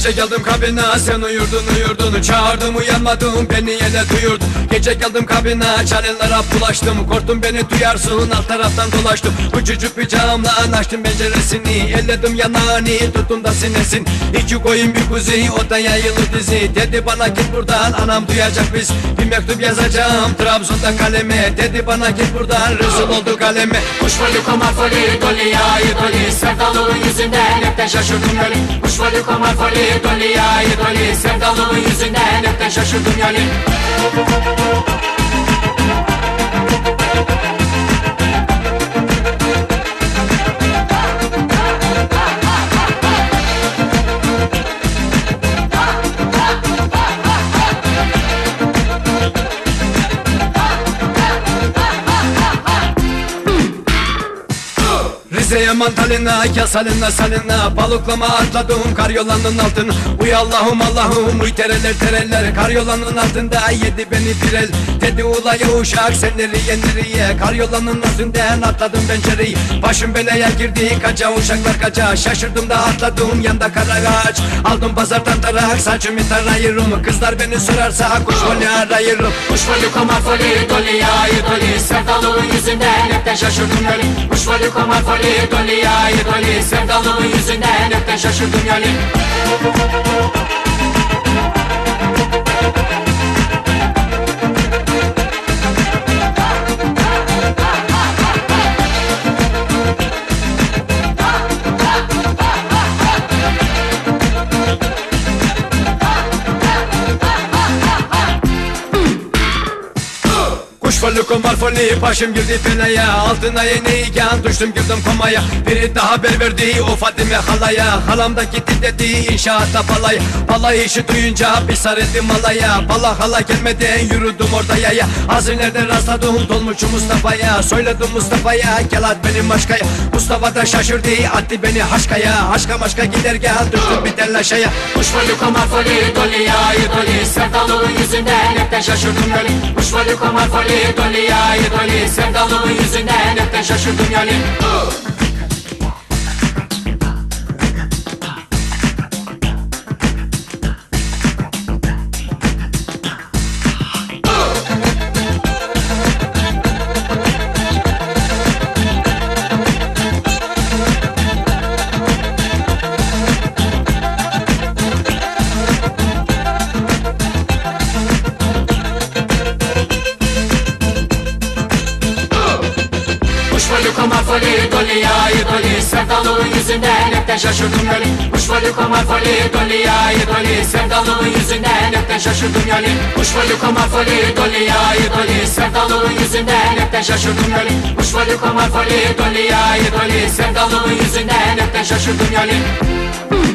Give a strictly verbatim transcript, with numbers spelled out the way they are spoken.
Gece geldim kabina, sen uyurdun uyurdun, çağırdım uyanmadım, beni yine duyurdun. Gece geldim kabina, çanellere bulaştım, korktum beni duyarsın, alt taraftan dolaştım. Küçücük bir camla açtım penceresini, elledim yanağını, tuttum da sinesin. İki koyun bir kuzu, o da yayılır dizi. Dedi bana git buradan, anam duyacak biz. Bir mektup yazacağım Trabzon'da kaleme. Dedi bana git buradan, rezil oldu kaleme. Kuş voli komar foli, doli yağı doli, sevdalımın yüzünden hepten şaşırdım yoli. Kuş voli komar foli, doli yağı doli, sevdalımın yüzünden hepten şaşırdım yoli. Rize'ye mantalina, yasalina salina, balıklama atladım karyolanın altına. Uy Allah'ım Allah'ım, uy tereler tereler, karyolanın altında yedi beni bir el. Dedi ula ya uşak, sen nereye nereye, karyolanın altından atladım pencereyi. Başım belaya girdi, kaça uşaklar kaça, şaşırdım da atladım yanda kara ağaç. Aldım pazardan tarak, saçımı tarayırım, kızlar beni sorarsa kuş voli arayırım. Kuş voli komar foli, doli yağı doli, sevdalımın yüzünden hepten şaşırdım yoli. Kuş voli komar foli, doli yağı doli, sevdalımın yüzünden hepten şaşırdım yoli. Kuş voli komar foli, başım girdi belaya, altına yeniyken düştüm girdim komaya. Biri daha haber verdi o Fatime halaya, halam da gitti dedi inşaatta balay. Balay işi duyunca bir sarıldım alaya, bala hala gelmeden yürüdüm orada yaya. Hazır nereden rastladım dolmuşçu Mustafa'ya, söyledim Mustafa'ya gel at benim maşkaya. Mustafa da şaşırdı attı beni haşkaya, haşka maşka gider gel düştüm bir telaşaya. Kuş voli komar foli, doli yağı doli, sevdalımın yüzünden hepten şaşırdım yoli. Kuş voli komar foli, doli yağı doli, sevdalımın yüzünden hepten şaşırdım yoli. Kuş voli komar foli, doli yağı doli, sevdalımın yüzünden hepten şaşırdım yoli. Kuş voli komar foli, doli yağı doli, sevdalımın yüzünden hepten şaşırdım yoli. Kuş voli komar foli, doli yağı doli, sevdalımın yüzünden hepten şaşırdım yoli. Kuş voli komar foli, doli yağı doli, sevdalımın yüzünden hepten şaşırdım yoli.